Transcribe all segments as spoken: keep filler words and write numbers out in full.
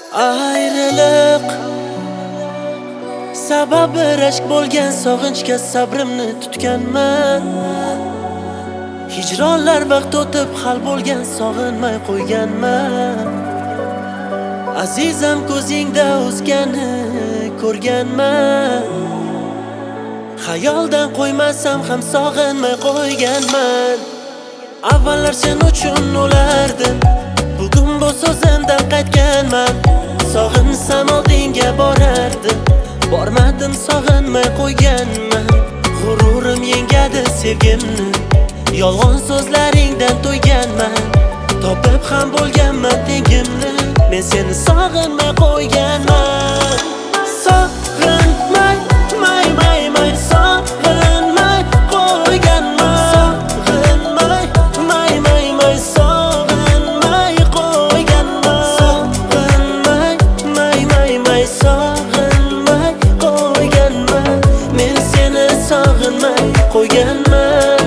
Ayriliq sababi rashk bo'lgan sog'inchga sabrimni tutganman. Hijronlar vaqt o'tib hal bo'lgan sog'inmay qo'yganman. Azizam ko'zingda o'zgani ko'rganman. Xayoldan qo'ymasam ham sog'inmay qo'yganman. Avvallar sen uchun o'lardim, bugun bu so'zimdan qaytganman. Sog'insam oldinga borardim, bormadim sog'inmay qo'yganman. G'ururim yengadi sevgimni, yolg'on so'zlaringdan to'yganman. Topib ham bo'lganman tengimni, men seni sog'inmay qo'yganman. Sog'inmay, may, may, may, sog'inmay qo'yganman. Sog'inmay, may, may, may, sog'inmay qo'yganman. Sog'inmay, may, may, may, sog'inmay qo'yganman. Men seni sog'inmay qo'yganman.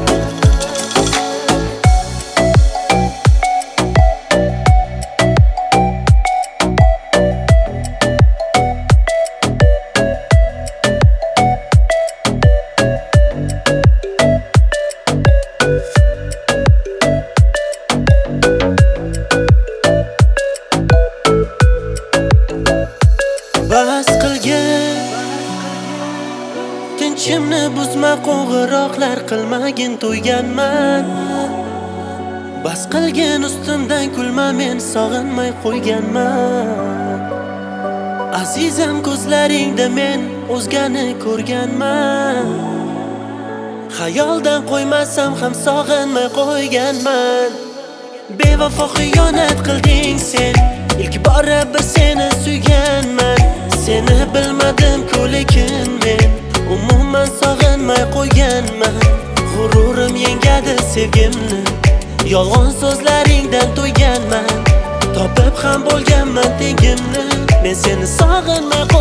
Bas qilgin, tinchimni buzma, qo'ng'iroqlar qilmagin, to'yganman. Bas qilgin, ustimdan kulma, men sog'inmay qo'yganman. Azizam ko'zlaringda men o'zgani ko'rganman. Xayoldan qo'ymasam ham sog'inmay qo'yganman. Bevafo xiyonat qilding sen, ilk bora bir seni suyganman. Seni bilmadim-ku lekin men umuman sog'inmay qo'yganman. G'ururim yengadi sevgimni, yolg'on so'zlaringdan to'yganman. Topib ham bo'lganman tengimni, men seni sog'inmay